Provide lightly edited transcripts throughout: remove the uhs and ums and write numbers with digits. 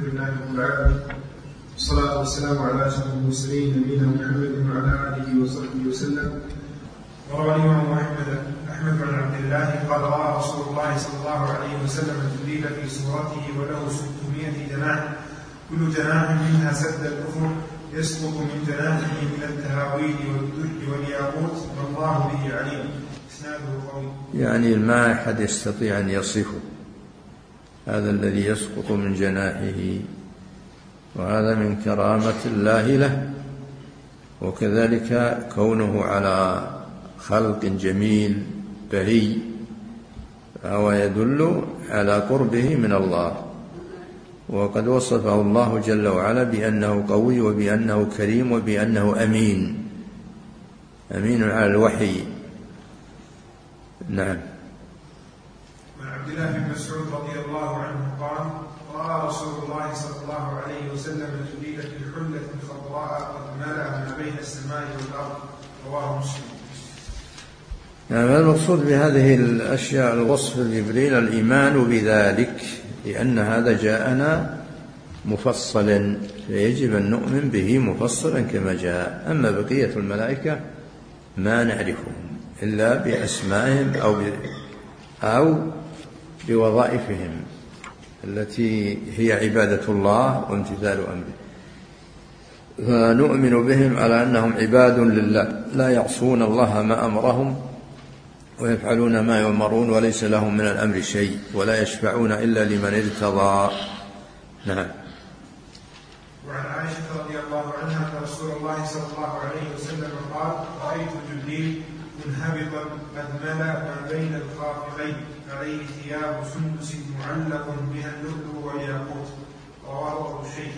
لله رب العالمين، والصلاة والسلام على أشرف المرسلين نبينا محمد وعلى آله وصحبه وسلم. وروى الإمام أحمد بن عبد الله قال رأى رسول الله صلى الله عليه وسلم جبريل في صورته وله 600 جناح، كل جناح منها سد الأفق، يسقط من جناحه من التهاويل والدر والياقوت، والله به عليم. إسناده قوي. يعني ما أحد يستطيع أن يصفه هذا الذي يسقط من جناحه، وهذا من كرامة الله له، وكذلك كونه على خلق جميل بهي، فهو يدل على قربه من الله. وقد وصفه الله جل وعلا بأنه قوي وبأنه كريم وبأنه أمين على الوحي. نعم. وعن عبد الله بن مسعود رضي الله عنه قال رأى رسول الله صلى الله عليه وسلم جبريل في حلة خضراء قد ملأ ما بين السماء والأرض، رواه مسلم. يعني المقصود بهذه الأشياء الوصف جبريل الإيمان بذلك، لأن هذا جاءنا مفصلا، فيجب أن نؤمن به مفصلا كما جاء. أما بقية الملائكة ما نعرفهم إلا بأسمائهم أو بوظائفهم التي هي عبادة الله وامتثال أمره، فنؤمن بهم على أنهم عباد لله لا يعصون الله ما أمرهم ويفعلون ما يؤمرون، وليس لهم من الأمر شيء، ولا يشفعون إلا لمن ارتضى. نعم. وعن عائشة رضي الله عنها أن رسول الله صلى الله عليه وسلم قال رأيت جبريل منهبطا قد ملأ ما بين الخافقين، عليه ثياب سندس معلق بها اللؤلؤ والياقوت، رواه أبو الشيخ.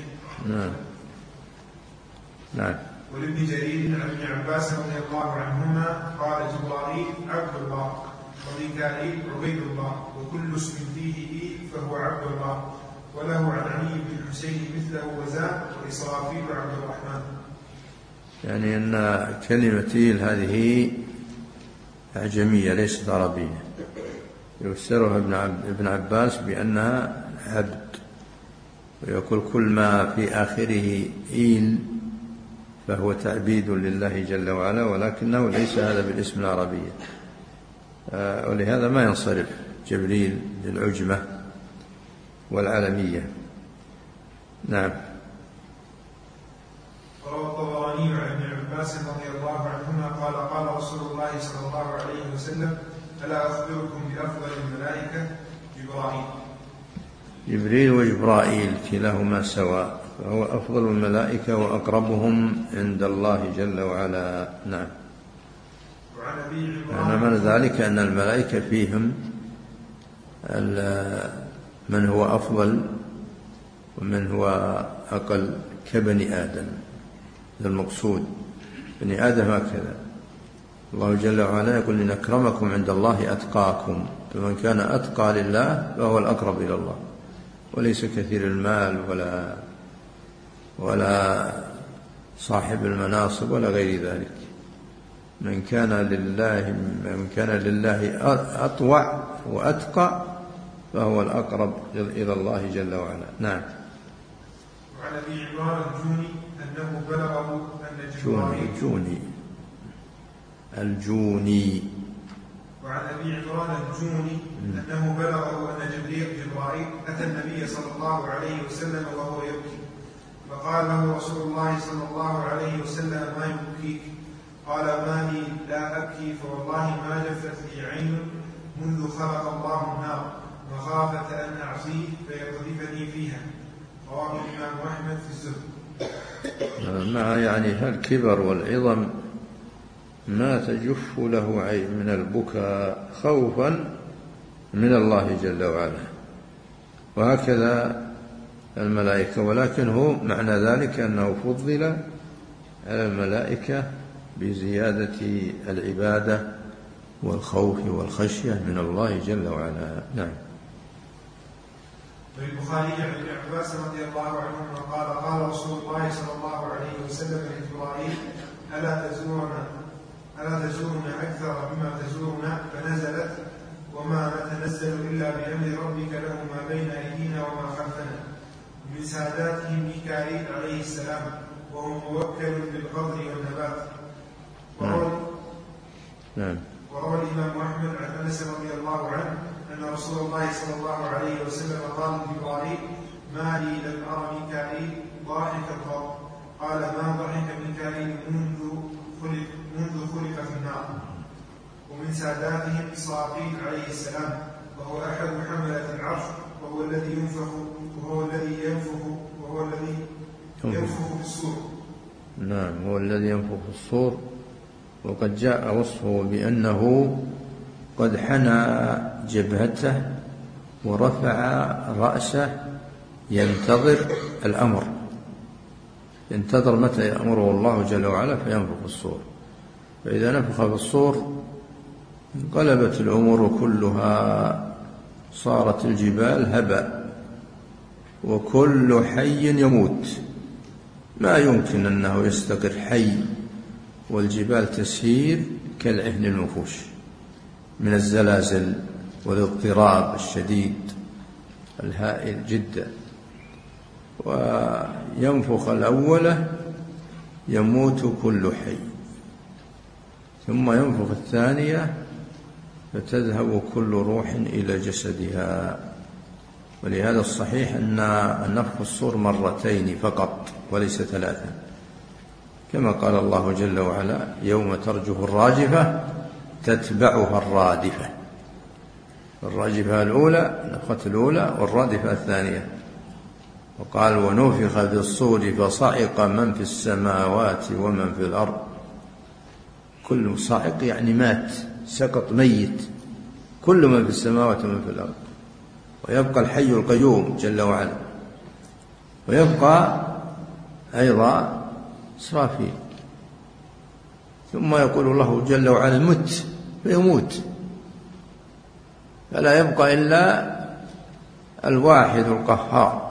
نعم. ولابن جرير عن ابن عباس رضي الله عنهما قال جبرائيل عبد الله، وميكائيل عبيد الله، وكل اسم فيه إيه فهو عبد الله. وله عن علي بن الحسين مثله وزاد، وإسرافيل عبد الرحمن. يعني أن كلمة إيل هذه أعجمية ليست عربية، يفسرها ابن عباس بأنها عبد، ويقول كل ما في آخره إيل فهو تعبيد لله جل وعلا، ولكنه ليس هذا بالاسم العربية، ولهذا ما ينصرف جبريل للعجمة والعالمية. نعم. روى الطبراني عن ابن عباس رضي الله عنهما قال قال رسول الله صلى الله عليه وسلم ألا أخبركم بأفضل الملائكة؟ جبريل وجبرائيل كلاهما سواء، فهو أفضل الملائكة وأقربهم عند الله جل وعلا. نعم. يعني من ذلك أن الملائكة فيهم من هو أفضل ومن هو أقل كبني آدم. هذا المقصود، بني آدم هكذا. الله جل وعلا يقول إن أكرمكم عند الله أتقاكم، فمن كان أتقى لله فهو الأقرب إلى الله، وليس كثير المال ولا صاحب المناصب ولا غير ذلك. من كان لله أطوع وأتقى فهو الأقرب إلى الله جل وعلا. نعم. وعن أبي عمران الجوني أنه بلغه أن الجوني وعن أبي عمران الجوني أنه بلغه أن جبرائيل أتى النبي صلى الله عليه وسلم وهو يبكي، فقال له رسول الله صلى الله عليه وسلم ما يبكيك؟ قال ما لي لا أبكي، فوالله ما جفت لي عين منذ خلق الله النار مخافة أن أعصيه فيقذفني فيها، رواه الإمام أحمد في الزهد. مع يعني هالكبر والعظم ما تجف له عين من البكاء خوفا من الله جل وعلا، وهكذا الملائكة. ولكن هو معنى ذلك أنه فضل على الملائكة بزيادة العبادة والخوف والخشية من الله جل وعلا. نعم. وفي البخاري عن ابن عباس رضي الله عنهما قال قال رسول الله صلى الله عليه وسلم لجبرائيل ألا تزورنا أكثر مما تزورنا؟ فنزلت وما نتنزل إلا بأمر ربك له ما بين أيدينا وما خلفنا. من ساداتهم ميكائيل عليه السلام وهو موكل بالقدر والنبات. وروى الإمام أحمد عن أنس رضي الله عنه أن رسول الله صلى الله عليه وسلم قال لجبرائيل: ما لي لم أرى ميكائيل ضاحك القط. قال: ما ضحك ميكائيل منذ خلق في النار. ومن ساداتهم إسرافيل عليه السلام وهو أحد حملة العرش وهو الذي ينفخ في الصور. نعم، هو الذي ينفخ في الصور. وقد جاء وصفه بأنه قد حنى جبهته ورفع رأسه ينتظر الأمر، ينتظر متى يأمره الله جل وعلا فينفخ في الصور. فإذا نفخ في الصور انقلبت الأمور كلها، صارت الجبال هباء وكل حي يموت. ما يمكن أنه يستقر حي، والجبال تسير كالعهن المنفوش من الزلازل والاضطراب الشديد الهائل جدا. وينفخ الأول يموت كل حي، ثم ينفخ الثانية فتذهب كل روح إلى جسدها. ولهذا الصحيح أن نفخ الصور مرتين فقط وليس ثلاثا، كما قال الله جل وعلا: يوم ترجف الراجفة تتبعها الرادفة. الراجفة الأولى نفخة الأولى، والرادفة الثانية. وقال: ونفخ في الصور فصعق من في السماوات ومن في الأرض. كل صاعق يعني مات، سقط ميت، كل من في السماوات ومن في الأرض. ويبقى الحي القيوم جل وعلا، ويبقى أيضا إسرافيل. ثم يقول الله جل وعلا: مت، فيموت، فلا يبقى إلا الواحد القهار.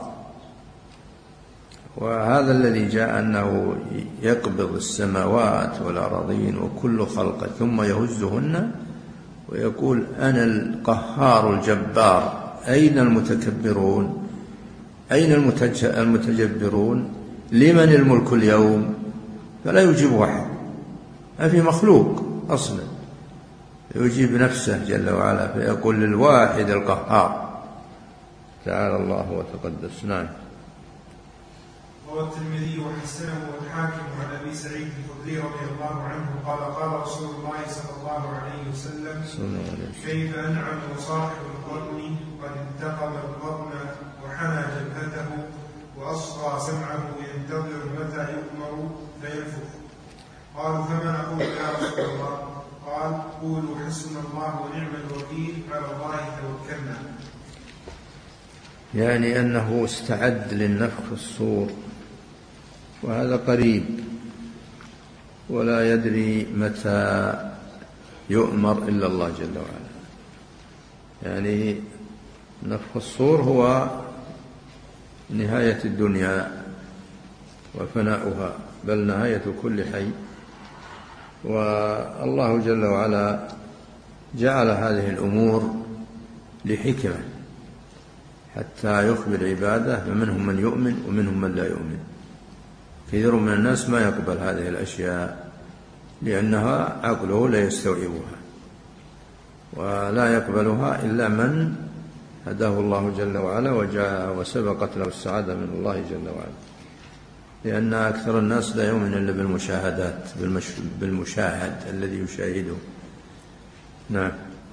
وهذا الذي جاء أنه يقبض السماوات والأراضين وكل خلقه ثم يهزهن ويقول: أنا القهار الجبار، أين المتكبرون؟ أين المتجبرون؟ لمن الملك اليوم؟ فلا يجيب أحد، ما في مخلوق أصلا يجيب نفسه جل وعلا، فيقول للواحد القهار تعالى الله وتقدس. نعم. روى الترمذي وحسنه والحاكم عن أبي سعيد الخدري رضي الله عنه قال: قال رسول الله صلى الله عليه وسلم: كيف أنعم وصاحب القرن قد انتقم القرن وحنى جبهته وأصغى سمعه ينتظر متى يؤمر فينفخ. قالوا: فما نقول يا رسول الله؟ قال: قولوا حسبنا الله ونعم الوكيل، على الله توكلنا. يعني أنه استعد للنفخ في الصور، وهذا قريب ولا يدري متى يؤمر إلا الله جل وعلا. يعني نفخ الصور هو نهاية الدنيا وفناؤها، بل نهاية كل حي. والله جل وعلا جعل هذه الأمور لحكمة حتى يخبر عباده، فمنهم من يؤمن ومنهم من لا يؤمن. كثير من الناس ما يقبل هذه الأشياء لأنها عقله لا يستوعبها، ولا يقبلها إلا من هداه الله جل وعلا وسبقت له السعادة من الله جل وعلا. لأن أكثر الناس لا يؤمن إلا بالمشاهدات، بالمشاهد الذي يشاهده. نعم.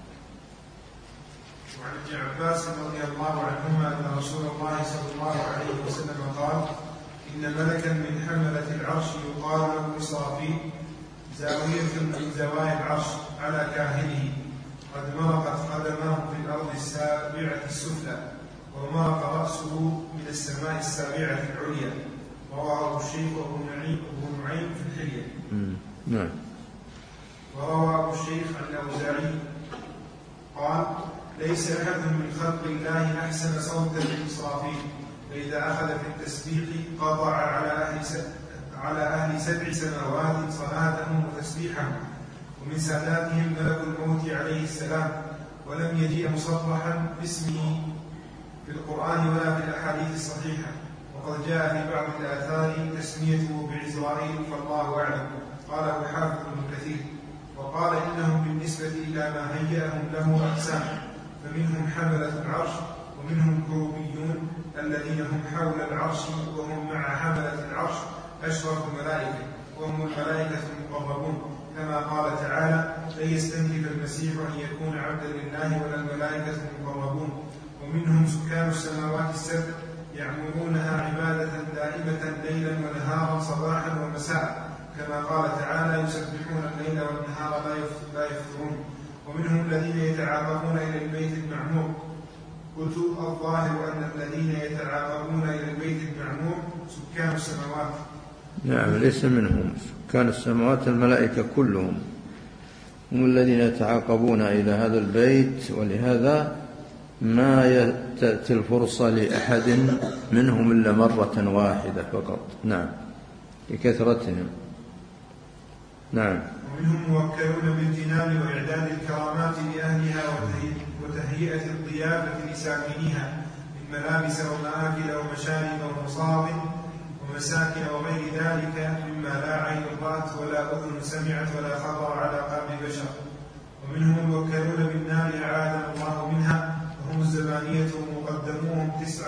وعن ابن عباس رضي الله عنهما أن رسول الله صلى الله عليه وسلم قال: إن ملكا من حملة العرش يقال له إسرافيل زاوية من زوايا العرش على كاهله، قد مرقت قدماه في الأرض السابعة السفلى، ومرق رأسه من السماء السابعة العليا. رواه الشيخ أبو نعيم في الحلية. نعم. وروى أبو الشيخ عن الأوزاعي قال: ليس أحد من خلق الله أحسن صوتا من إسرافيل، فإذا أخذ في التسبيح قطع على أهل 7 سماوات صلاتهم وتسبيحهم. ومن ساداتهم ملك الموت عليه السلام، ولم يجيء مصرحا باسمه في القرآن ولا في الأحاديث الصحيحة، وقد جاء في بعض الآثار تسميته بعزرائيل فالله أعلم. قاله الحافظ ابن كثير. وقال إنهم بالنسبة إلى ما هيأهم له أقسام، فمنهم حملة العرش، ومنهم كروبيون الذين هم حول العرش وهم مع حملة العرش أشرف الملائكة، وهم الملائكة المقربون، كما قال تعالى: لن يستنكف المسيح أن يكون عبدا لله ولا الملائكة المقربون. ومنهم سكان السماوات السبع يعمرونها عبادة دائمة ليلا ونهارا صباحا ومساء، كما قال تعالى: يسبحون الليل والنهار لا يفترون. ومنهم الذين يتعاقبون إلى البيت المعمور. قلت: الظاهر أن الذين يتعاقبون إلى البيت المعمور سكان السماوات. نعم، ليس منهم سكان السماوات، الملائكة كلهم هم الذين يتعاقبون إلى هذا البيت، ولهذا ما تأتي الفرصة لأحد منهم إلا مرة واحدة فقط. نعم، لكثرتهم. نعم. ومنهم موكلون بالجنان وإعداد الكرامات لأهلها وتهيئة الضيافة لساكنيها من ملابس ومآكل ومشارب ومصاب ومساكن وغير ذلك مما لا عين رأت ولا أذن سمعت ولا خطر على قلب بشر. ومنهم الموكلون بالنار أعاذنا الله منها، وهم الزبانية ومقدموهم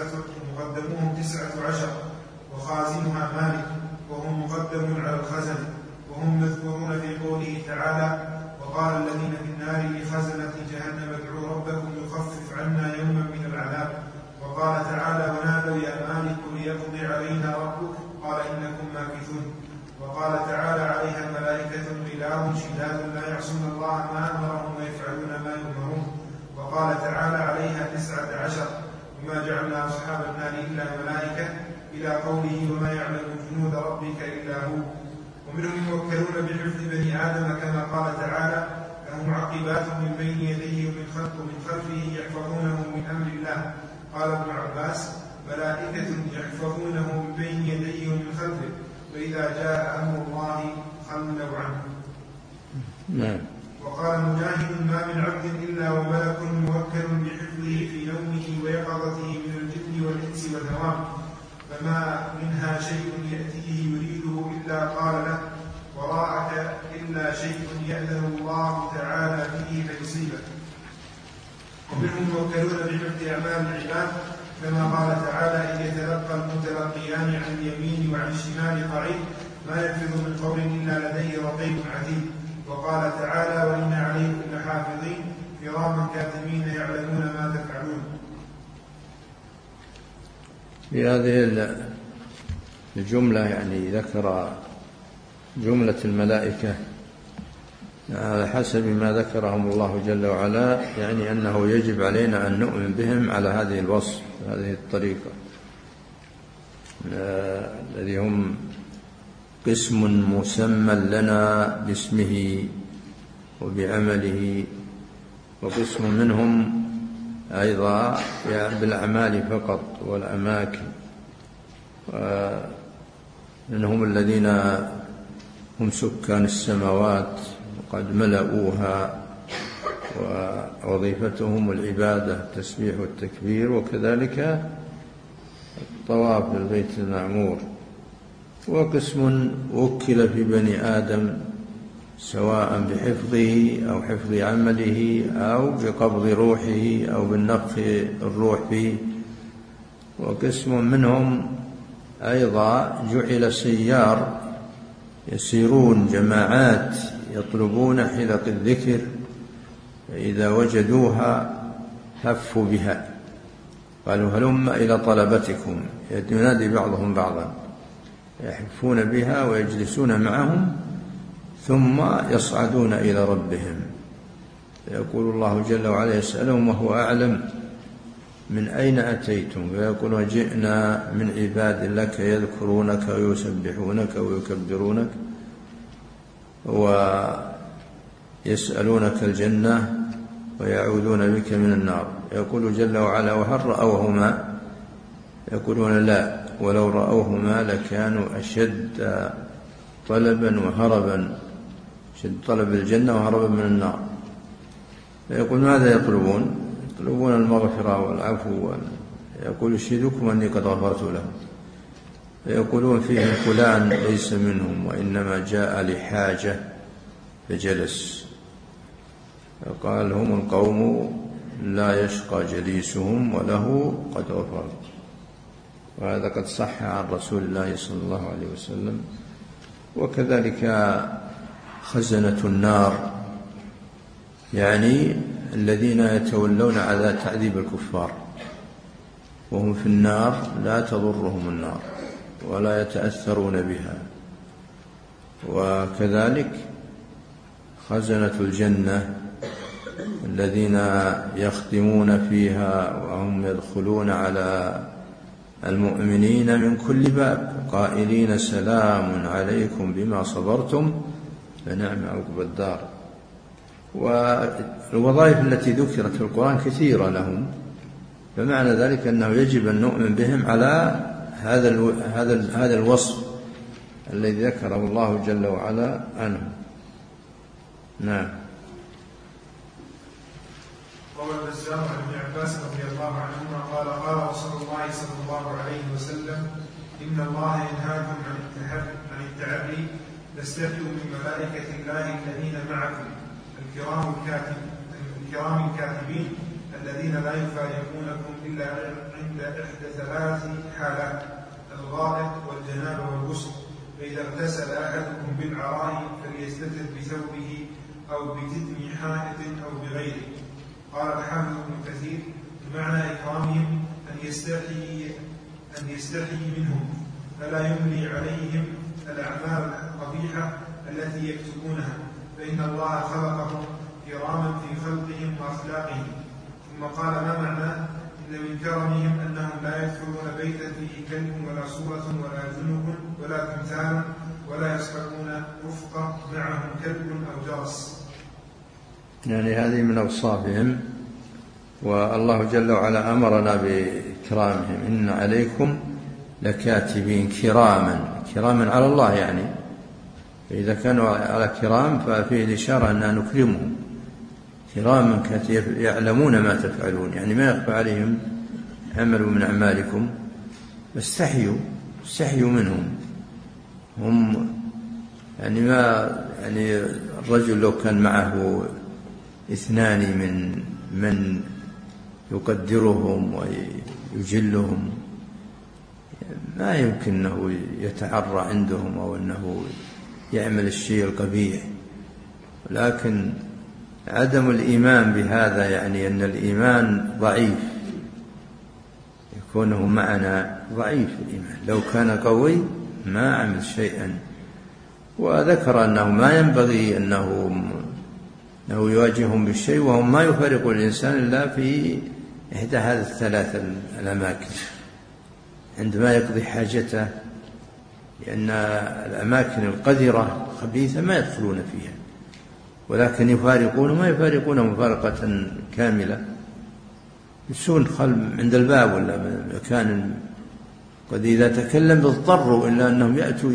19 وخازنها مالك، وهم مقدم على الخزن، وهم مذكورون في قوله تعالى: وقال الذين في النار لخزنة جهنم ادعوا ربكم يخفف عنا يوما من العذاب. وقال تعالى: ونادوا يا مالك ليقضي علينا ربك قال إنكم ماكثون. وقال تعالى: عليها ملائكة غلاظ شداد لا يعصون الله ما أمرهم ويفعلون ما يؤمرون. وقال تعالى: عليها 19 وما جعلنا أصحاب النار إلا ملائكة، إلى قوله: وما يعلم جنود ربك إلا هو. ومنهم الموكلون بحفظ بني آدم، كما قال تعالى: لهم معقبات من بين يديه ومن خلفه يحفظونه من أمر الله. قال ابن عباس: ملائكة يحفظونه من بين يديه ومن خلفه، وإذا جاء أمر الله خلوا عنه. نعم. وقال مجاهد: ما من عبد إلا وملك موكل بحفظه في نومه ويقظته من الجن والإنس والهوام، فما منها شيء يأتيه يريده إلا قال له: وراءك إلا شيء يأذن الله تعالى فيه فيصيبه. ومنهم موكلون بحفظ أعمال العباد، كما قال تعالى: إذ يتلقى المتلقيان عن اليمين وعن الشمال قعيد ما يلفظ من قول إلا لديه رقيب عتيد. وقال تعالى: وإن عليكم لحافظين كراما كاتبين يعلمون ما تفعلون. في هذه الجملة يعني ذكر جملة الملائكة على حسب ما ذكرهم الله جل وعلا، يعني أنه يجب علينا أن نؤمن بهم على هذه الوصف، هذه الطريقة، الذي هم قسم مسمى لنا باسمه وبعمله، وقسم منهم أيضا بالأعمال فقط والأماكن، ومنهم الذين هم سكان السماوات وقد ملؤوها ووظيفتهم العبادة التسبيح والتكبير، وكذلك الطواف بالبيت المعمور. وقسم وكل في بني آدم سواء بحفظه أو حفظ عمله أو بقبض روحه أو بالنفخ الروح فيه. وقسم منهم أيضا جعل سيار يسيرون جماعات يطلبون حلق الذكر، فإذا وجدوها هفوا بها، قالوا هلم إلى طلبتكم، ينادي بعضهم بعضا، يحفون بها ويجلسون معهم ثم يصعدون إلى ربهم، فيقول الله جل وعلا يسألهم وهو أعلم من أين أتيتم، فيقول وجئنا من عباد لك يذكرونك ويسبحونك ويكبرونك ويسألونك الجنة ويعوذون بك من النار. يقول جل وعلا وهل رأوهما؟ يقولون لا، ولو رأوهما لكانوا أشد طلبا وهربا، شد طلب الجنة وهربا من النار. فيقول ماذا يطلبون؟ يطلبون المغفرة والعفو. يقول أشهدكم أني قد غفرت لهم. فيقولون فيهم فلان ليس منهم وإنما جاء لحاجة فجلس. فقال هم القوم لا يشقى جليسهم وله قد غفر. وهذا قد صح عن رسول الله صلى الله عليه وسلم. وكذلك خزنة النار، يعني الذين يتولون على تعذيب الكفار وهم في النار لا تضرهم النار ولا يتأثرون بها. وكذلك خزنة الجنة الذين يخدمون فيها وهم يدخلون على المؤمنين من كل باب قائلين سلام عليكم بما صبرتم فنعم عقبى الدار. والوظائف التي ذكرت في القرآن كثيرة لهم، فمعنى ذلك أنه يجب أن نؤمن بهم على هذا الوصف الذي ذكره الله جل وعلا عنه. نعم. روى البزار عن ابن عباس رضي الله عنهما قال قال رسول الله صلى الله عليه وسلم إن الله ينهاكم عن التعري فاستحيوا من ملائكة الله الذين معكم الكرام الكاتبين الذين لا يفارقونكم إلا عند إحدى 3 حالات: الغائط والجنابة والغسل. فإذا اغتسل أحدكم بالعراء فليستتر بثوبه أو بكتم حائط أو بغيره. قال الحافظ ابن كثير بمعنى إكرامهم أن يستحيي منهم فلا يملي عليهم الأعمال القبيحة التي يكتبونها، فإن الله خلقهم كراما في خلقهم وأخلاقهم. ثم قال ما معنى إن من كرمهم أنهم لا يدخلون بيتا فيه كلب ولا صورة ولا جنب ولا تمثال ولا يصحبون رفقة معهم كلب أو جرس. يعني هذه من أوصافهم. والله جل وعلا أمرنا بإكرامهم: إن عليكم لكاتبين كراما على الله. يعني فإذا كانوا على كرام ففيه الإشارة أننا نكرمهم كراما يعلمون ما تفعلون، يعني ما يخفى عليهم عمل من أعمالكم. استحيوا منهم. هم يعني الرجل لو كان معه 2 من يقدرهم ويجلهم ما يمكن أنه يتعرى عندهم أو أنه يعمل الشيء القبيح. ولكن عدم الإيمان بهذا يعني أن الإيمان ضعيف، يكونه معنا ضعيف الإيمان. لو كان قوي ما عمل شيئا. وذكر أنه ما ينبغي أنه يواجههم بالشيء وهم ما يفارق الإنسان إلا في إحدى هذه 3 الأماكن عندما يقضي حاجته، لأن الأماكن القذرة الخبيثة ما يدخلون فيها، ولكن ما يفارقون مفارقة كاملة، يسون عند الباب ولا مكان قد إذا تكلم اضطروا إلا أنهم يأتوا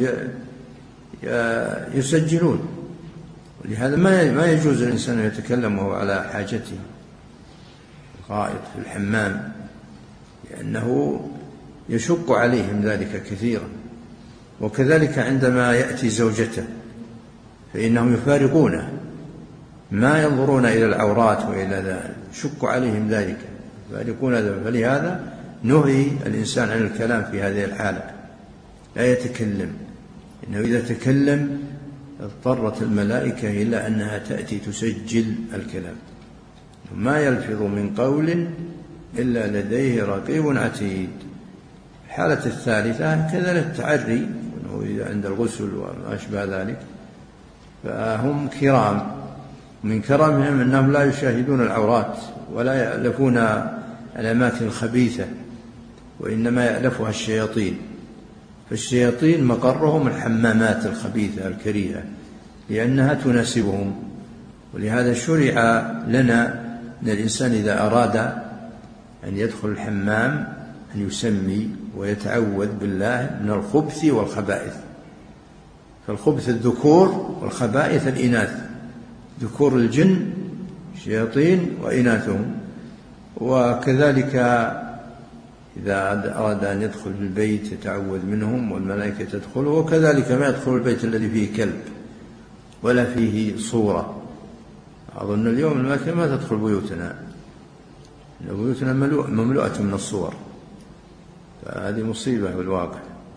يسجلون. ولهذا ما يجوز الإنسان أن يتكلم وهو على حاجته الغائط في الحمام، لأنه يشق عليهم ذلك كثيرا. وكذلك عندما يأتي زوجته فإنهم يفارقونه، ما ينظرون إلى العورات وإلى ذلك، يشق عليهم ذلك، يفارقون ذلك. فلهذا نهي الإنسان عن الكلام في هذه الحالة، لا يتكلم، إنه إذا تكلم اضطرت الملائكة إلى أنها تأتي تسجل الكلام. ما يلفظ من قول إلا لديه رقيب عتيد. الحالة الثالثة كذلك التعري عند الغسل وما أشبه ذلك، فهم كرام. من كرامهم أنهم لا يشاهدون العورات ولا يألفون الأماكن الخبيثة، وإنما يألفها الشياطين. فالشياطين مقرهم الحمامات الخبيثة الكريهة لأنها تناسبهم. ولهذا شرع لنا أن الإنسان إذا أراد أن يدخل الحمام أن يسمي ويتعوذ بالله من الخبث والخبائث. فالخبث الذكور والخبائث الإناث، ذكور الجن شياطين وإناثهم. وكذلك إذا أراد أن يدخل في البيت يتعوذ منهم والملائكة تدخله، وكذلك ما يدخل البيت الذي فيه كلب ولا فيه صورة. أظن اليوم الملائكة ما تدخل بيوتنا، بيوتنا مملوءة من الصور، فهذه مصيبة بالواقع.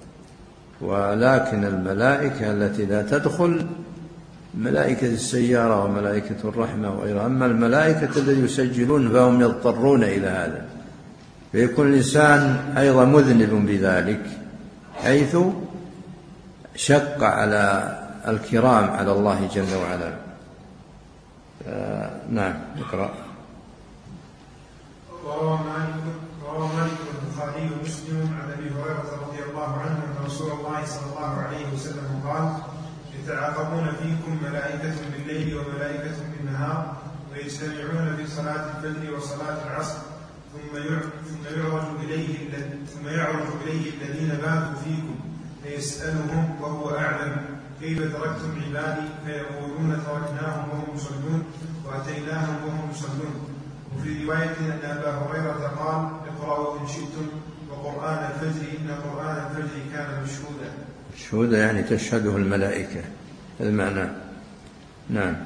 ولكن الملائكة التي لا تدخل ملائكة السيارة وملائكة الرحمة وغيرها. أما الملائكة الذي يسجلون فهم يضطرون إلى هذا، فيكون الإنسان أيضا مذنب بذلك، حيث شق على الكرام على الله جل وعلا. نعم، اقرأ. رواه مالك البخاري ومسلم عن ابي هريره رضي الله عنه ان رسول الله صلى الله عليه وسلم قال: يتعاقبون فيكم ملائكه بالليل وملائكه بالنهار، ويجتمعون في صلاه الفجر وصلاه العصر، ثم يعرج اليه الذين باتوا فيكم فيسالهم وهو اعلم: كيف تركتم عبادي؟ فيقولون: تركناهم وهم يصلون واتيناهم وهم يصلون. وفي رواية أن أبا هريرة قال: اقرأوا إن شئتم وقرآن الفجر إن قرآن الفجر كان مشهودا. مشهودا يعني تشهده الملائكة، هذا المعنى. نعم.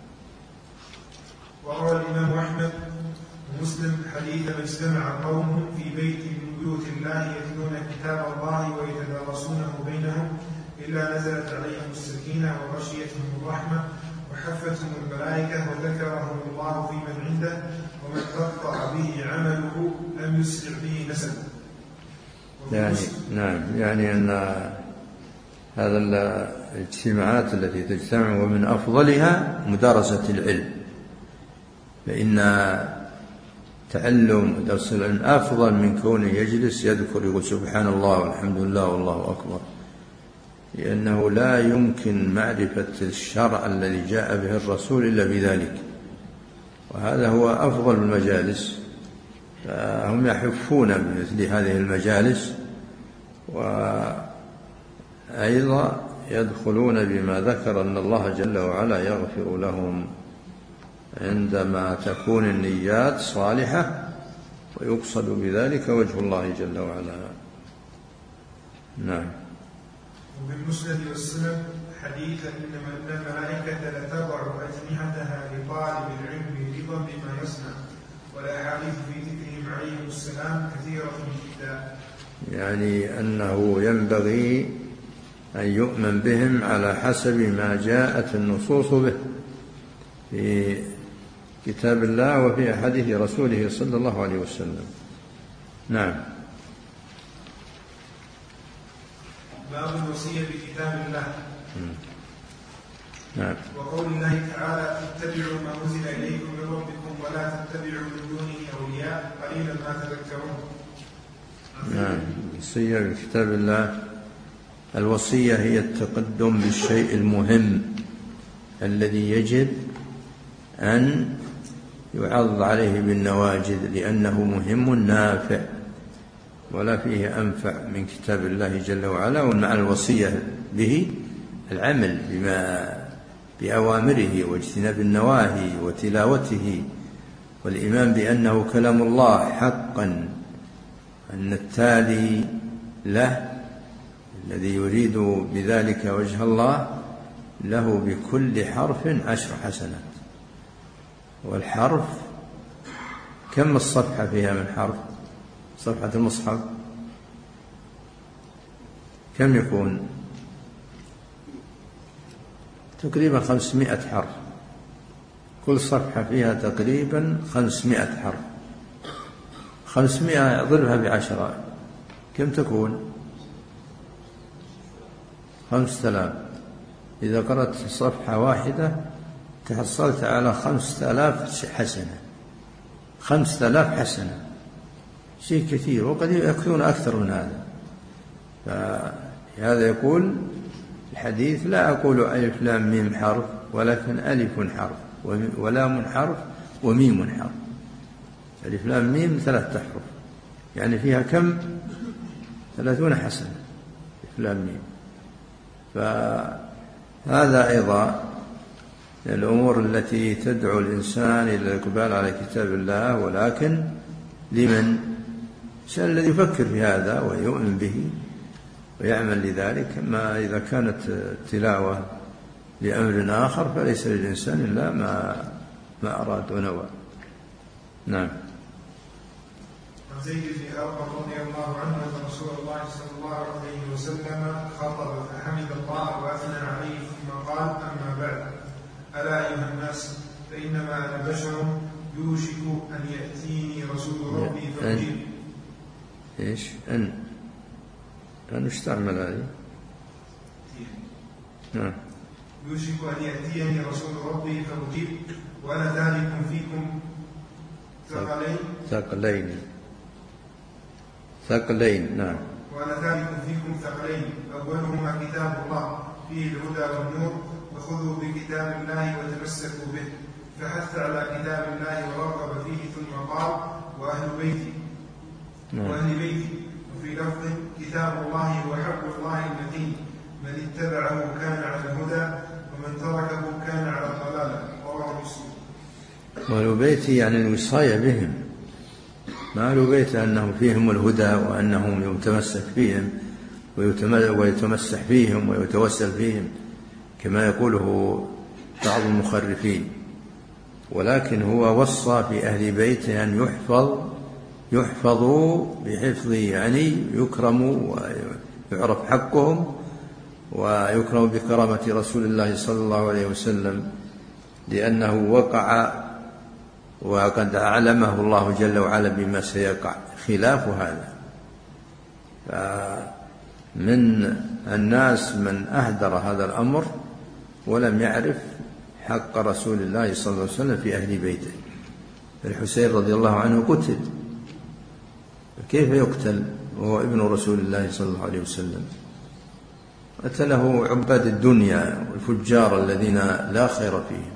وروى الإمام أحمد ومسلم حديث: ما اجتمع قوم في بيت من بيوت الله يتلون كتاب الله ويتدارسونه بينهم إلا نزلت عليهم السكينة وغشيتهم الرحمة وحفتهم الملائكة وذكرهم الله في من عنده، ومن بطأ به عمله لم يسرع به نسبه. يعني أن هذا الاجتماعات التي تجتمع ومن أفضلها مدارسة العلم، فإن تعلم ودرس العلم أفضل من كونه يجلس يذكر يقول سبحان الله والحمد لله والله أكبر، لأنه لا يمكن معرفة الشرع الذي جاء به الرسول إلا بذلك، وهذا هو أفضل المجالس. فهم يحفون بمثل هذه المجالس، وأيضا يدخلون بما ذكر أن الله جل وعلا يغفر لهم عندما تكون النيات صالحة ويقصد بذلك وجه الله جل وعلا. نعم. وفي المسند والسنن حديث إن الملائكة لتضع أجنحتها لطالب العلم رضا بما يصنع، والأحاديث في ذكرهم عليهم السلام كثيرة جدا. يعني أنه ينبغي أن يؤمن بهم على حسب ما جاءت النصوص به في كتاب الله وفي أحاديث رسوله صلى الله عليه وسلم. نعم. باب الوصية بكتاب الله. نعم. وقول الله تعالى: اتبعوا ما أنزل إليكم من ربكم ولا تتبعوا من دونه أولياء قليلا ما تذكرون. نعم. الوصية بكتاب الله. الوصية هي التقدم بالشيء المهم الذي يجب أن يعض عليه بالنواجذ، لأنه مهم نافع ولا فيه أنفع من كتاب الله جل وعلا. ومع الوصية به العمل بأوامره واجتناب النواهي وتلاوته، والإيمان بأنه كلام الله حقا، أن التالي له الذي يريد بذلك وجه الله له بكل حرف 10 حسنات. والحرف كم الصفحة فيها من حرف؟ صفحة المصحف كم يكون؟ تقريبا 500 حرف، كل صفحة فيها تقريبا 500 حرف. 500 اضربها ب10 كم تكون؟ 5000. إذا قرأت صفحة واحدة تحصلت على 5000 حسنة. 5000 حسنة شيء كثير، وقد يكون أكثر من هذا. فهذا يقول الحديث: لا أقول ألف لام ميم حرف، ولكن ألف حرف ولام حرف وميم حرف. ألف لام ميم 3 أحرف، يعني فيها كم؟ 30 حسنة ألف لام ميم. فهذا أيضا الأمور التي تدعو الإنسان إلى الإقبال على كتاب الله، ولكن لمن؟ الإنسان الذي يفكر في هذا ويؤمن به ويعمل لذلك. أما إذا كانت التلاوة لأمر آخر فليس للإنسان إلا ما أراد ونوى. نعم. عن زيد بن أرقم رضي الله عنه أن رسول الله صلى الله عليه وسلم خطب فحمد الله وأثنى عليه ثم قال: أما بعد، ألا أيها الناس، فإنما أنا بشر يوشك أن يأتيني رسول ربي فأجيب. إيش؟ أن استعمل هذه. نعم. يوشك أن يأتيني رسول ربي فأجيب وأنا تارك فيكم ثقلين. نعم. وأنا تارك فيكم ثقلين، أولهما كتاب الله فيه الهدى والنور، فخذوا بكتاب الله وتمسكوا به. فحث على كتاب الله ورغب فيه، ثم قال: وأهل بيتي. وفي لفظ: كتاب الله هو حق الله المتين، من اتبعه كان على الهدى ومن تركه كان على الضلالة. رواه مسلم. وأهل بيتي يعني الوصاية بهم، ما أهل بيت أنهم فيهم الهدى وأنهم يتمسك فيهم ويتمسح فيهم ويتوسل فيهم كما يقوله بعض المخرفين، ولكن هو وصى في أهل بيته أن يحفظوا بحفظ، يعني يكرموا ويعرف حقهم ويكرموا بكرامة رسول الله صلى الله عليه وسلم، لأنه وقع وقد أعلمه الله جل وعلا بما سيقع خلاف هذا. فمن الناس من أهدر هذا الأمر ولم يعرف حق رسول الله صلى الله عليه وسلم في أهل بيته. الحسين رضي الله عنه قتل، كيف يقتل وهو ابن رسول الله صلى الله عليه وسلم؟ قتله عباد الدنيا والفجار الذين لا خير فيهم.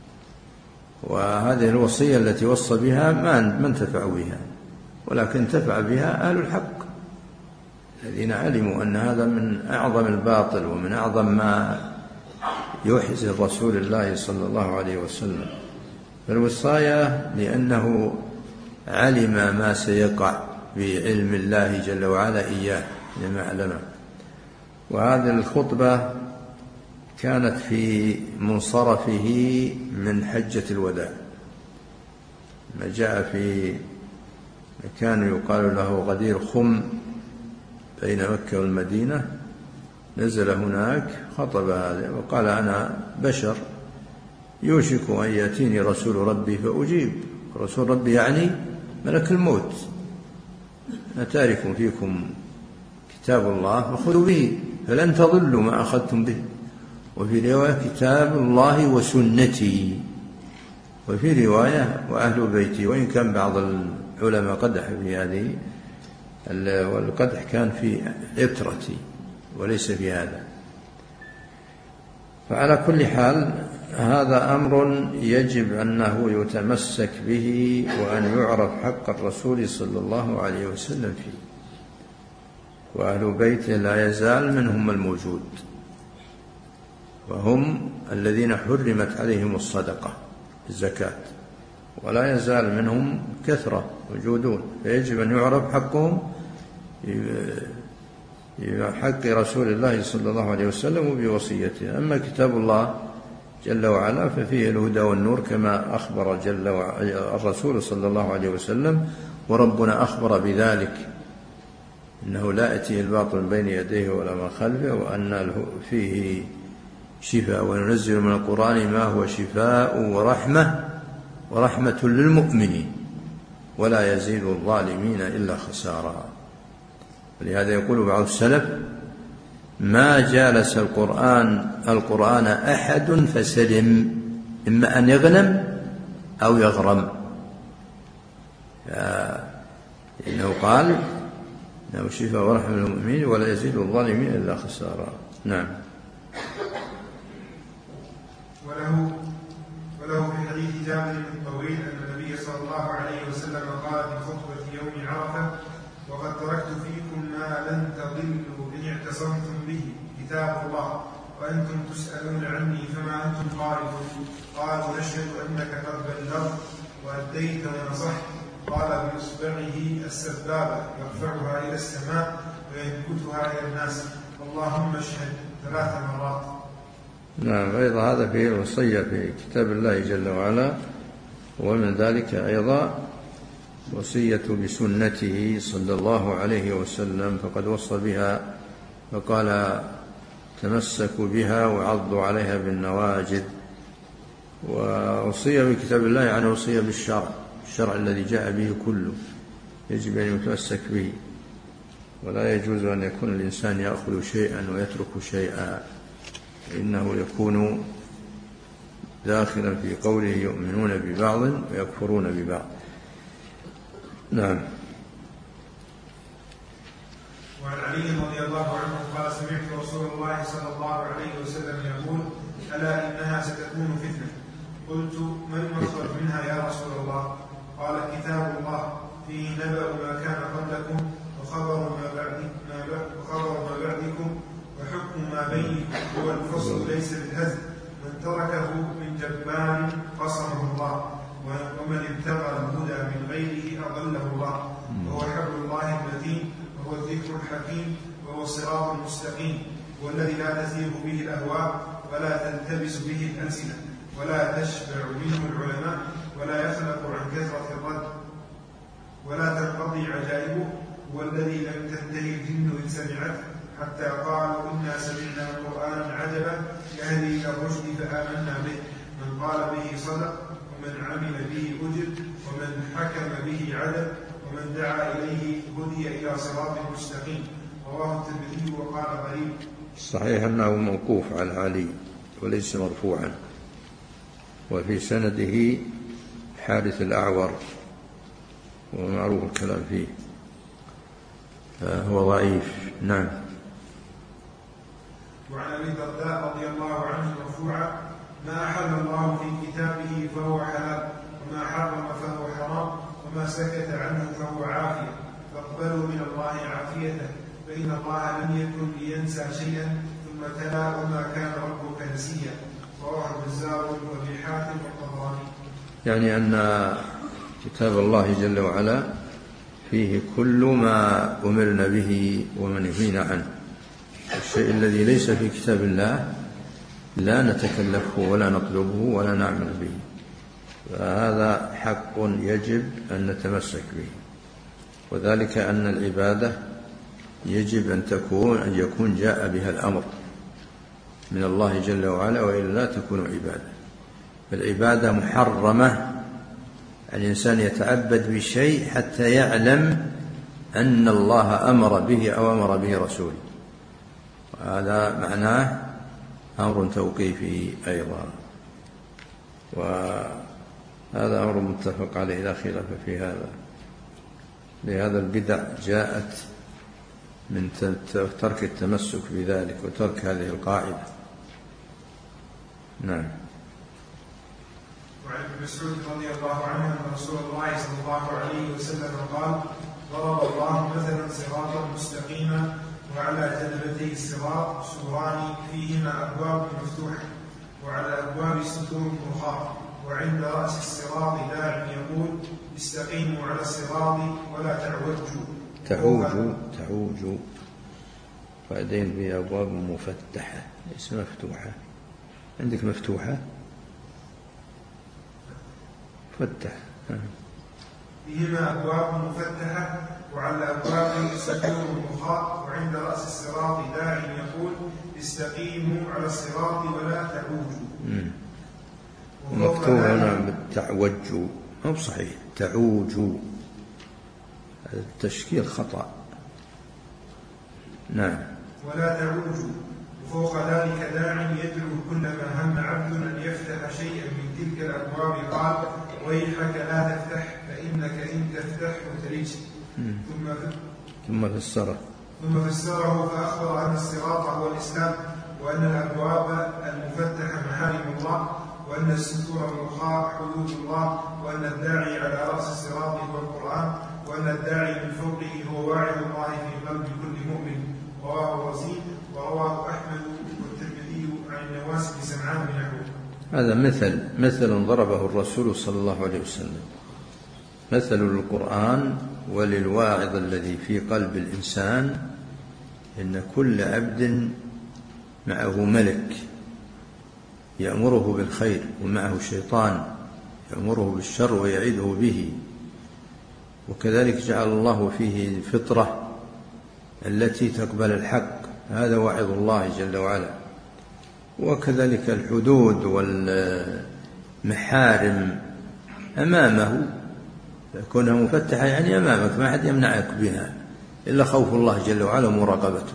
وهذه الوصية التي وصى بها ما انتفعوا بها، ولكن انتفع بها أهل الحق الذين علموا أن هذا من أعظم الباطل ومن أعظم ما يحزن رسول الله صلى الله عليه وسلم. فالوصاية لأنه علم ما سيقع بعلم الله جل وعلا إياه لما علمه. وهذه الخطبة كانت في منصرفه من حجة الوداع، ما جاء في مكان يقال له غدير خم بين مكة والمدينة، نزل هناك خطب هذا وقال: أنا بشر يوشك أن يأتيني رسول ربي فأجيب. رسول ربي يعني ملك الموت. أنا تارك فيكم كتاب الله فخذوا به فلن تضلوا ما أخذتم به. وفي رواية: كتاب الله وسنتي. وفي رواية: وأهل بيتي. وإن كان بعض العلماء قدح في هذه، والقدح كان في عترتي وليس في هذا. فعلى كل حال هذا أمر يجب أنه يتمسك به وأن يعرف حق الرسول صلى الله عليه وسلم فيه. وأهل بيته لا يزال منهم الموجود، وهم الذين حرمت عليهم الصدقة الزكاة، ولا يزال منهم كثرة موجودون، فيجب أن يعرف حقهم حق رسول الله صلى الله عليه وسلم وبوصيته. أما كتاب الله جل وعلا ففيه الهدى والنور كما أخبر الرسول صلى الله عليه وسلم، وربنا أخبر بذلك، إنه لا يأتيه الباطل بين يديه ولا من خلفه، وأن فيه شفاء، وننزل من القرآن ما هو شفاء ورحمة للمؤمنين ولا يزيد الظالمين إلا خسارا. ولهذا يقول بعض السلف: ما جالس القرآن أحد فسلم، إما أن يغنم أو يغرم. إنه قال: إنه شفاء ورحمة للمؤمنين ولا يزيد الظالمين إلا خسارا. نعم. وله في حديث جابر الطويل أن النبي صلى الله عليه وسلم قال في خطبة يوم عرفة: وقد تركت فيكم ما لن تضلوا إن اعتصمتم به، كتاب الله، وأنتم تسألون عني فما أنتم قائلون. قالوا: نشهد أنك قد بلغت وأديت ونصحت قال بإصبعه السبابة يرفعها إلى السماء وينكتها إلى الناس اللهم اشهد 3 مرات. نعم. أيضا هذا فيه الوصية في كتاب الله جل وعلا، ومن ذلك أيضا وصية بسنته صلى الله عليه وسلم، فقد وصى بها فقال تمسكوا بها وعضوا عليها بالنواجذ. ووصية بكتاب الله يعني وصية بالشرع، الشرع الذي جاء به كله يجب أن يتمسك به، ولا يجوز أن يكون الإنسان يأخذ شيئا ويترك شيئا، إنه يكون داخلا في قوله يؤمنون ببعض ويكفرون ببعض. نعم. وعن علي رضي الله عنه قال سمعت رسول الله صلى الله عليه وسلم يقول ألا إنها ستكون فتنة. قلت ما المخرج منها يا رسول الله؟ قال كتاب الله فيه نبأ ما كان قبلكم وخبر ما بعدكم وحكم ما بينكم، هو الفصل ليس بالهزل، من تركه من جبار قصمه الله، ومن ابتغى الهدى من غيره أضله الله، وهو حبل الله المتين، وهو الذكر الحكيم، وهو الصراط المستقيم، والذي لا تسير به الأهواء ولا تلتبس به الألسنة ولا تشبع منه العلماء ولا يخلق عن كثرة الرد ولا تنقضي عجائبه، والذي لم تنتهي الجن إذ سمعته حتى قالوا إنا سمعنا قرآنا عجبا يهدي إلى الرشد فآمنا به، من قال به صدق، ومن عمل به أجر، ومن حكم به عدل، ومن دعا إليه هدي إلى صراط مستقيم. رواه الترمذي وقال غريب. صحيح أنه موقوف على علي وليس مرفوعا، وفي سنده حارث الأعور ومعروف الكلام فيه، هو ضعيف. نعم. وعن أبي الدرداء رضي الله عنه مرفوعا ما أحل الله في كتابه فهو حلال، وما حرم فهو حرام، وما سكت عنه فهو عافية، فاقبلوا من الله عافيته، فإن الله لم يكن لينسى شيئا. ثم تلا وما كان ربك نسيا. رواه البزار وابن حاتم والطبراني. يعني أن كتاب الله جل وعلا فيه كل ما أمرنا به ومنهينا عنه، الشيء الذي ليس في كتاب الله لا نتكلفه ولا نطلبه ولا نعمل به، فهذا حق يجب أن نتمسك به. وذلك أن العبادة يجب أن يكون جاء بها الأمر من الله جل وعلا، وإلا لا تكون عبادة. فالعبادة محرمة، الإنسان يتعبد بشيء حتى يعلم أن الله أمر به أو أمر به رسوله، وهذا معناه أمر توقيفي أيضا، وهذا أمر متفق عليه لا خلاف في هذا. لهذا البدع جاءت من ترك التمسك بذلك وترك هذه القاعدة. نعم. وعن ابن مسعود رضي الله عنه أن رسول الله صلى الله عليه وسلم قال ضرب الله مثلا صراطا مستقيما وعلى جنبتي الصراط سوران فيهما أبواب مفتوحة وعلى أبواب ستور رخاء، وعند رأس الصراط داع يقول استقيموا على الصراط ولا تعوجوا بعدين في أبواب مفتحة ليس مفتوحة. عندك مفتوحة فتح فيهما أبواب مفتحة وعلى أبواب ستور رخاء، وعند رأس الصراط داع يقول استقيموا على الصراط ولا تعوجوا. مكتوب هنا بالتعوجوا، مو صحيح، تعوجوا، التشكيل خطأ. نعم. ولا تعوجوا. وفوق ذلك داع يدعو كلما هم عبد أن يفتح شيئا من تلك الأبواب قال ويحك لا تفتح فإنك إن تفتح تلج. ثم فسره فأخبر أن الصراط هو الإسلام، وأن الأبواب المفتحة محارم الله، وأن الستور الرخاء حدود الله، وأن الداعي على رأس الصراط هو القرآن، وأن الداعي من فوقه هو واعظ الله في قلب كل مؤمن. رواه الرزين ورواه أحمد والترمذي عن النواس بن سمعان بن نحوه. هذا مثل ضربه الرسول صلى الله عليه وسلم مثل للقرآن وللواعظ الذي في قلب الإنسان إن كل عبد معه ملك يأمره بالخير، ومعه شيطان يأمره بالشر ويعيده به، وكذلك جعل الله فيه الفطرة التي تقبل الحق، هذا واعظ الله جل وعلا. وكذلك الحدود والمحارم أمامه، كونها مفتحة يعني أمامك، ما أحد يمنعك بها إلا خوف الله جل وعلا ومراقبته،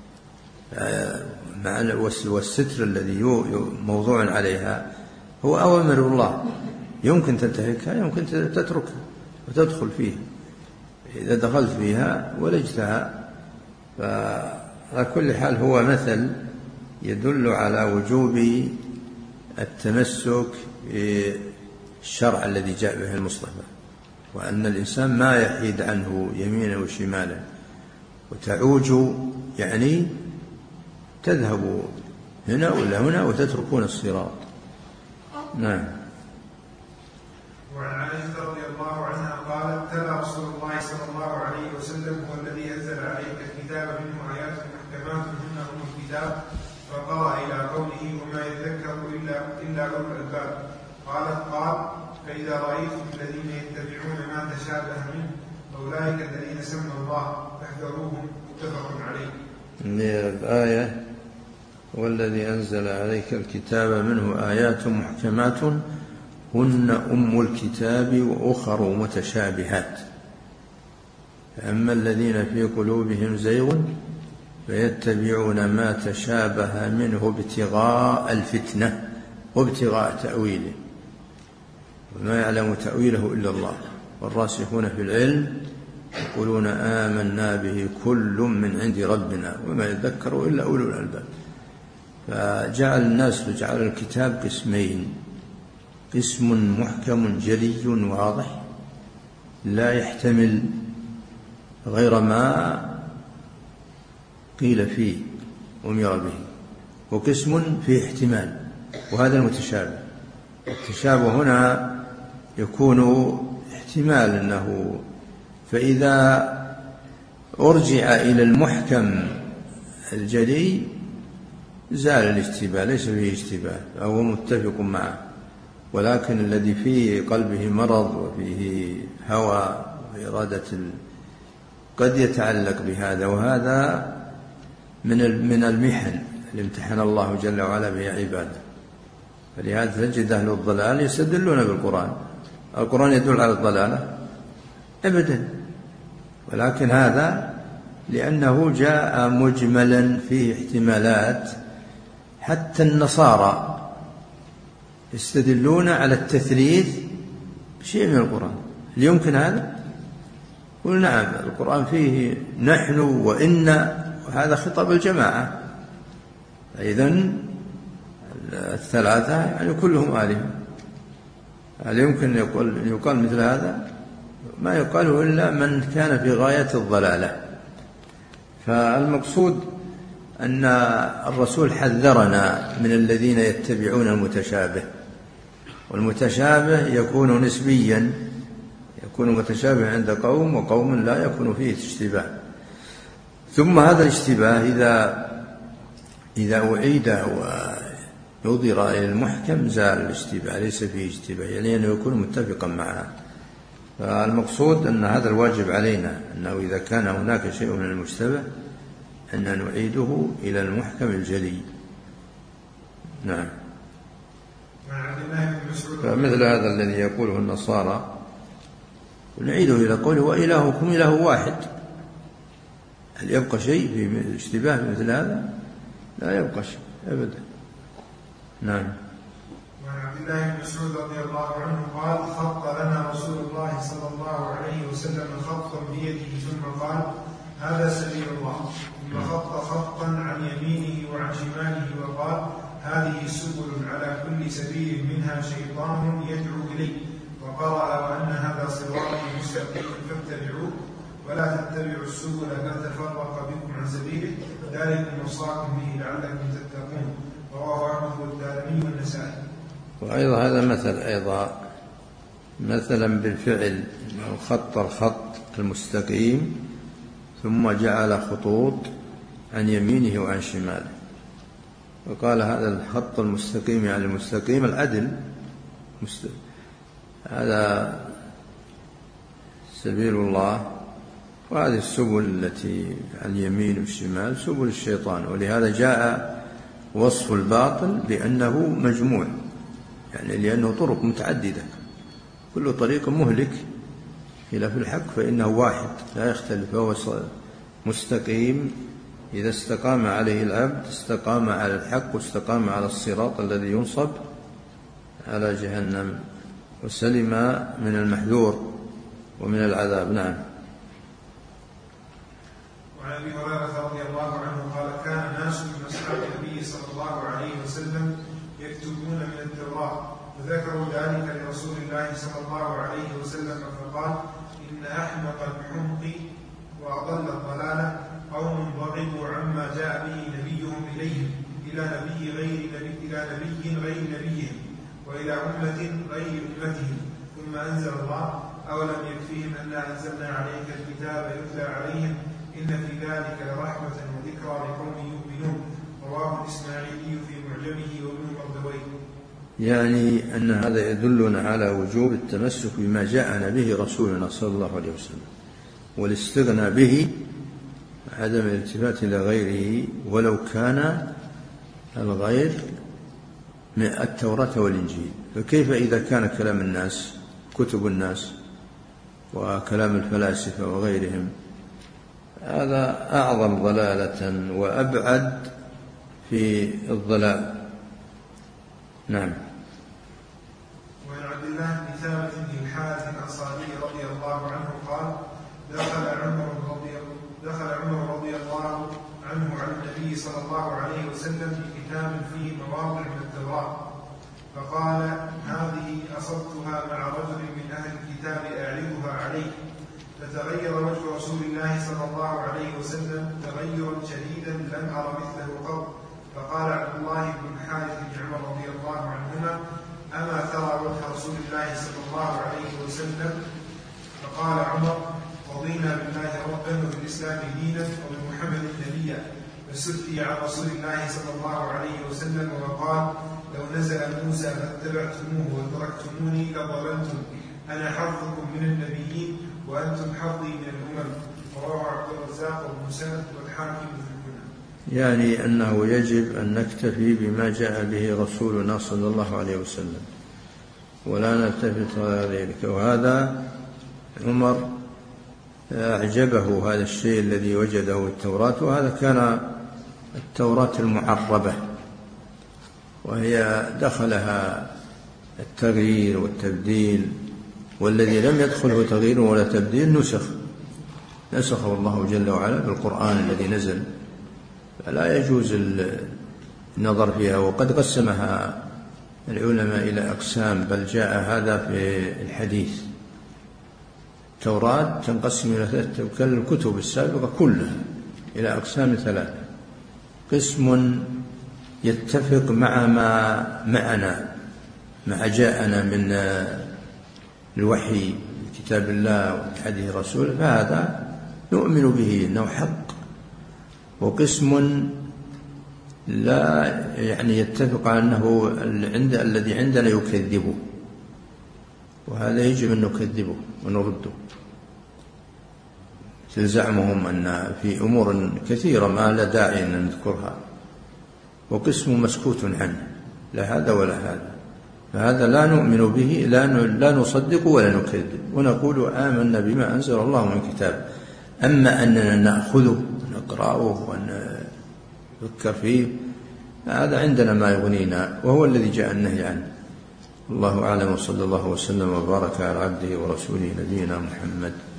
والستر الذي موضوع عليها هو أوامر الله، يمكن تنتهكها يمكن تتركها وتدخل فيها، إذا دخلت فيها ولجتها. فعلى كل حال هو مثل يدل على وجوب التمسك بالشرع الذي جاء به المصطفى، وأن الإنسان ما يحيد عنه يمينا وشمالا، وتعوج يعني تذهب هنا ولا هنا وتتركون الصراط. نعم. وعن عائشة رضي الله عنها قالت: تلا رسول الله صلى الله عليه وسلم: هو الذي أنزل عليك الكتاب منه آيات محكمات هن أم الكتاب، فقرأ إلى قوله: وما يذكر إلا أولو الألباب. قال: فإذا رأيتم الذين يتبعون ما تشابه منه فأولئك الذين سمى الله فاحذروهم. متفق عليه. الآية: والذي أنزل عليك الكتاب منه آيات محكمات هن أم الكتاب وأخر متشابهات، فأما الذين في قلوبهم زيغ فيتبعون ما تشابه منه ابتغاء الفتنة وابتغاء تأويله، وما يعلم تأويله إلا الله، والراسخون في العلم يقولون آمنا به كل من عند ربنا وما يذكر إلا أولو الألباب. فجعل الناس وجعل الكتاب قسمين: قسم محكم جلي واضح لا يحتمل غير ما قيل فيه أمر به، وقسم فيه احتمال، وهذا المتشابه. التشابه هنا يكون احتمال أنه، فإذا أرجع إلى المحكم الجلي زال الاشتباه، ليس فيه اشتباه، فهو متفق معه. ولكن الذي في قلبه مرض وفيه هوى وإرادة قد يتعلق بهذا، وهذا من المحن اللي امتحن الله جل وعلا به عباده. فلهذا تجد أهل الضلال يستدلون بالقرآن. القرآن يدل على الضلالة؟ أبدا، ولكن هذا لأنه جاء مجملا فيه احتمالات. حتى النصارى يستدلون على التثليث بشيء من القرآن. هل يمكن هذا؟ قل نعم، القرآن فيه نحن وإن، وهذا خطاب الجماعة، إذن الثلاثة يعني كلهم آلهة. هل يمكن يقال مثل هذا؟ ما يقاله إلا من كان في غاية الضلالة. فالمقصود أن الرسول حذرنا من الذين يتبعون المتشابه، والمتشابه يكون نسبيا، يكون متشابه عند قوم وقوم لا يكون فيه اشتباه. ثم هذا الاشتباه إذا أعيد ونظر إلى المحكم زال الاشتباه، ليس فيه اشتباه، يعني أنه يكون متفقا معها. فالمقصود أن هذا الواجب علينا، أنه إذا كان هناك شيء من المشتبه أن نعيده إلى المحكم الجلي. نعم. فمثل هذا الذي يقوله النصارى ونعيده إلى قوله: وإلهكم إله واحد. هل يبقى شيء في الاشتباه مثل هذا؟ لا يبقى شيء أبدا. نعم. وعن عبد الله بن مسعود رضي الله عنه قال: خط لنا رسول الله صلى الله عليه وسلم خطا بيده ثم قال: هذا سبيل الله، ثم خط خطا عن يمينه وعن شماله وقال: هذه سبل، على كل سبيل منها شيطان يدعو إليه، وقرأ: وأن هذا صراطي مستقيما فاتبعوه ولا تتبعوا السبل فتفرق بكم عن سبيله، ذلكم وصاكم به لعلكم تتقون. رواه أحمد والدارمي والنسائي. وأيضا هذا مثل أيضا مثلا بالفعل خط الخط المستقيم ثم جعل خطوط عن يمينه وعن شماله، وقال هذا الخط المستقيم يعني المستقيم العدل، هذا سبيل الله، وهذه السبل التي عن اليمين والشمال سبل الشيطان. ولهذا جاء وصف الباطل بأنه مجموع، يعني لأنه طرق متعددة، كل طريق مهلك، إلى في الحق فإنه واحد لا يختلف، فهو مستقيم. إذا استقام عليه العبد استقام على الحق واستقام على الصراط الذي ينصب على جهنم، وسلم من المحذور ومن العذاب. نعم. وعن ابي هريره رضي الله عنه قال كان ناس من اصحاب النبي صلى الله عليه وسلم يكتبون من التوراه، فذكروا ذلك لرسول الله صلى الله عليه وسلم فقال ان احمق الحمق واضل الضلاله قوم ضغطوا عما جاء به نبيهم اليهم الى نبي غير نبيهم والى امه غير امتهم، ثم انزل الله اولم يكفيهم انا انزلنا عليك الكتاب يتلى عليهم إن في ذلك لرحمة وذكرى لقوم يؤمنون، رواه الإسماعيلي في معجمه وابن مردويه. يعني أن هذا يدلنا على وجوب التمسك بما جاءنا به رسولنا صلى الله عليه وسلم، والاستغنى به، عدم الالتفات إلى غيره ولو كان الغير من التوراة والإنجيل. فكيف إذا كان كلام الناس، كتب الناس وكلام الفلاسفة وغيرهم؟ هذا أعظم ضلالة وأبعد في الضلال. نعم. وعن عبد الله بن ثابت بن الحارث الأنصاري رضي الله عنه قال دخل عمر رضي الله عنه على النبي صلى الله عليه وسلم بكتاب فيه مواضع من التوراة، فقال هذه أصبتها مع رجل من أهل الكتاب أعرضها عليه، فتغير وجه رسول الله صلى الله عليه وسلم تغيرا شديدا لم أر مثله قط، فقال عبد الله بن الحارث بن عمر رضي الله عنهما أما ترى وجه رسول الله صلى الله عليه وسلم؟ فقال عمر رضينا بالله ربا وبالإسلام دينا وبمحمد نبيا، فسئل عن رسول الله صلى الله عليه وسلم وقال لو نزل موسى فاتبعتموه وتركتموني لضللتم، أنا حظكم من النبيين وأنتم حظي من الأمم، رواه عبد الرزاق وابن سعد والحاكم في الكنى. يعني أنه يجب أن نكتفي بما جاء به رسولنا صلى الله عليه وسلم ولا نلتفت غير ذلك. وهذا عمر أعجبه هذا الشيء الذي وجده التوراة، وهذا كان التوراة المعربة، وهي دخلها التغيير والتبديل، والذي لم يدخله تغيير ولا تبديل نسخه الله جل وعلا بالقرآن الذي نزل، فلا يجوز النظر فيها. وقد قسمها العلماء إلى أقسام، بل جاء هذا في الحديث. التوراة تنقسم إلى ثلاثة، كالكتب السابقة كلها إلى أقسام ثلاثة: قسم يتفق مع ما معنا، ما جاءنا من الوحي كتاب الله وحديث رسوله، فهذا نؤمن به أنه حق. وقسم لا يعني يتفق على أنه الذي عندنا يكذبه، وهذا يجب أن نكذبه ونرده. زعمهم أن في أمور كثيرة ما لا داعي أن نذكرها. وقسم مسكوت عنه، لا هذا ولا هذا، فهذا لا نؤمن به، لا نصدق ولا نكذب، ونقول آمنا بما أنزل الله من كتاب. أما أننا نأخذه ونقرأه ونفكر فيه، هذا عندنا ما يغنينا، وهو الذي جاء النهي عنه. الله أعلم، وصلى الله وسلم وبارك على عبده ورسوله نبينا محمد.